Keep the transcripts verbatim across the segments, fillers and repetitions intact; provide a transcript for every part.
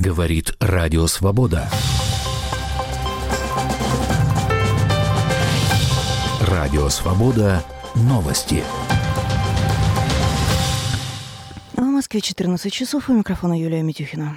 Говорит Радио Свобода. Радио Свобода. Новости. В Москве четырнадцать часов. У микрофона Юлия Митюхина.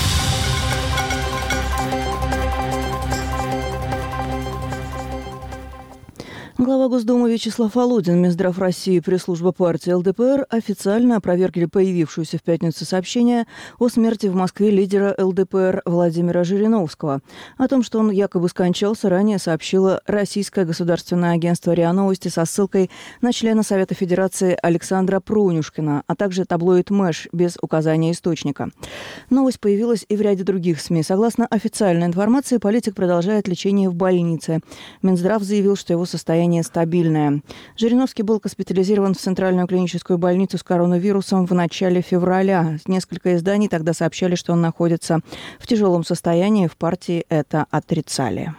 Глава Госдумы Вячеслав Володин, Минздрав России, пресс-служба партии эл дэ пэ эр официально опровергли появившееся в пятницу сообщение о смерти в Москве лидера эл дэ пэ эр Владимира Жириновского. О том, что он якобы скончался, ранее сообщило Российское государственное агентство РИА Новости со ссылкой на члена Совета Федерации Александра Пронюшкина, а также таблоид Мэш без указания источника. Новость появилась и в ряде других СМИ. Согласно официальной информации, политик продолжает лечение в больнице. Минздрав заявил, что его состояние стабильное. Жириновский был госпитализирован в Центральную клиническую больницу с коронавирусом в начале февраля. Несколько изданий тогда сообщали, что он находится в тяжелом состоянии. В партии это отрицали.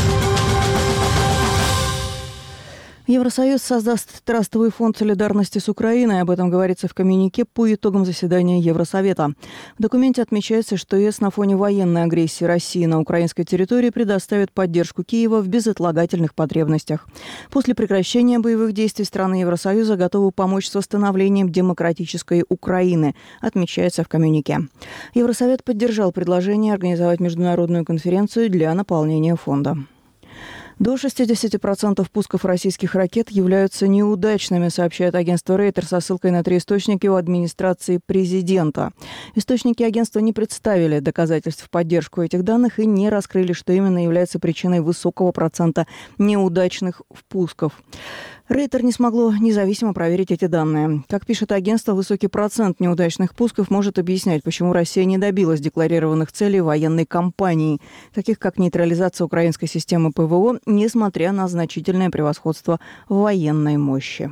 Евросоюз создаст трастовый фонд солидарности с Украиной. Об этом говорится в коммюнике по итогам заседания Евросовета. В документе отмечается, что ЕС на фоне военной агрессии России на украинской территории предоставит поддержку Киева в безотлагательных потребностях. После прекращения боевых действий страны Евросоюза готовы помочь с восстановлением демократической Украины, отмечается в коммюнике. Евросовет поддержал предложение организовать международную конференцию для наполнения фонда. До шестьдесят процентов пусков российских ракет являются неудачными, сообщает агентство Reuters со ссылкой на три источника у администрации президента. Источники агентства не представили доказательств в поддержку этих данных и не раскрыли, что именно является причиной высокого процента неудачных пусков. Рейтер не смогло независимо проверить эти данные. Как пишет агентство, высокий процент неудачных пусков может объяснять, почему Россия не добилась декларированных целей военной кампании, таких как нейтрализация украинской системы пэ вэ о, несмотря на значительное превосходство военной мощи.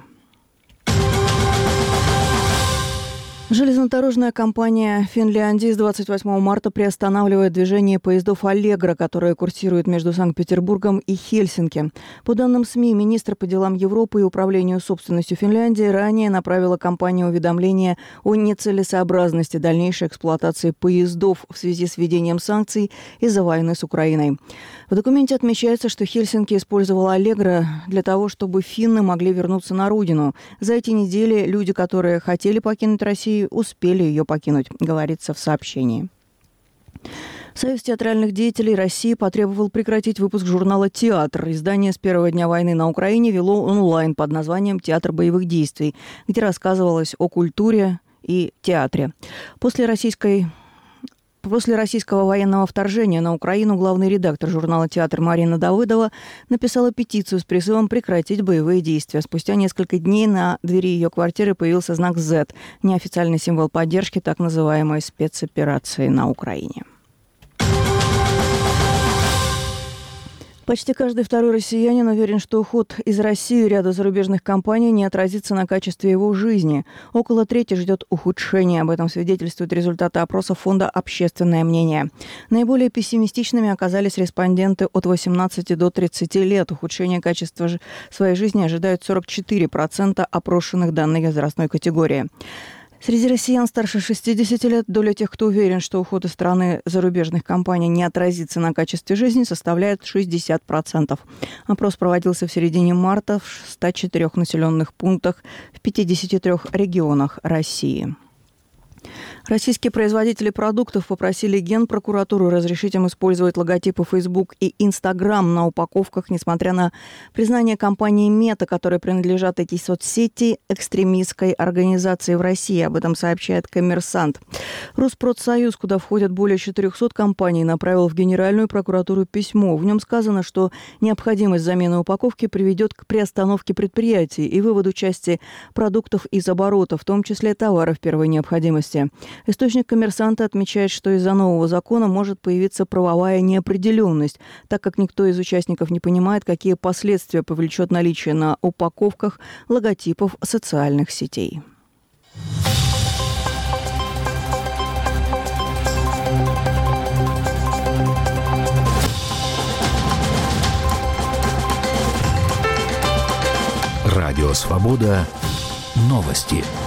Железнодорожная компания Финляндии с двадцать восьмого марта приостанавливает движение поездов «Аллегро», которые курсируют между Санкт-Петербургом и Хельсинки. По данным СМИ, министр по делам Европы и управлению собственностью Финляндии ранее направила компании уведомление о нецелесообразности дальнейшей эксплуатации поездов в связи с введением санкций из-за войны с Украиной. В документе отмечается, что Хельсинки использовала «Аллегро» для того, чтобы финны могли вернуться на родину. За эти недели люди, которые хотели покинуть Россию, успели ее покинуть, говорится в сообщении. Союз театральных деятелей России потребовал прекратить выпуск журнала «Театр». Издание с первого дня войны на Украине вело онлайн под названием «Театр боевых действий», где рассказывалось о культуре и театре. После российской... После российского военного вторжения на Украину главный редактор журнала «Театр» Марина Давыдова написала петицию с призывом прекратить боевые действия. Спустя несколько дней на двери ее квартиры появился знак зет, неофициальный символ поддержки так называемой спецоперации на Украине. Почти каждый второй россиянин уверен, что уход из России ряда зарубежных компаний не отразится на качестве его жизни. Около трети ждет ухудшения. Об этом свидетельствуют результаты опроса фонда «Общественное мнение». Наиболее пессимистичными оказались респонденты от восемнадцати до тридцати лет. Ухудшение качества своей жизни ожидают сорок четыре процента опрошенных данной возрастной категории. Среди россиян старше шестидесяти лет доля тех, кто уверен, что уход из страны зарубежных компаний не отразится на качестве жизни, составляет шестьдесят процентов. Опрос проводился в середине марта в ста четырёх населенных пунктах в пятидесяти трёх регионах России. Российские производители продуктов попросили Генпрокуратуру разрешить им использовать логотипы Facebook и Instagram на упаковках, несмотря на признание компании Мета, которой принадлежат эти соцсети, экстремистской организации в России. Об этом сообщает «Коммерсант». Роспродсоюз, куда входят более четырехсот компаний, направил в Генеральную прокуратуру письмо. В нем сказано, что необходимость замены упаковки приведет к приостановке предприятий и выводу части продуктов из оборота, в том числе товаров первой необходимости. Источник «Коммерсанта» отмечает, что из-за нового закона может появиться правовая неопределенность, так как никто из участников не понимает, какие последствия повлечет наличие на упаковках логотипов социальных сетей. Радио «Свобода». Новости.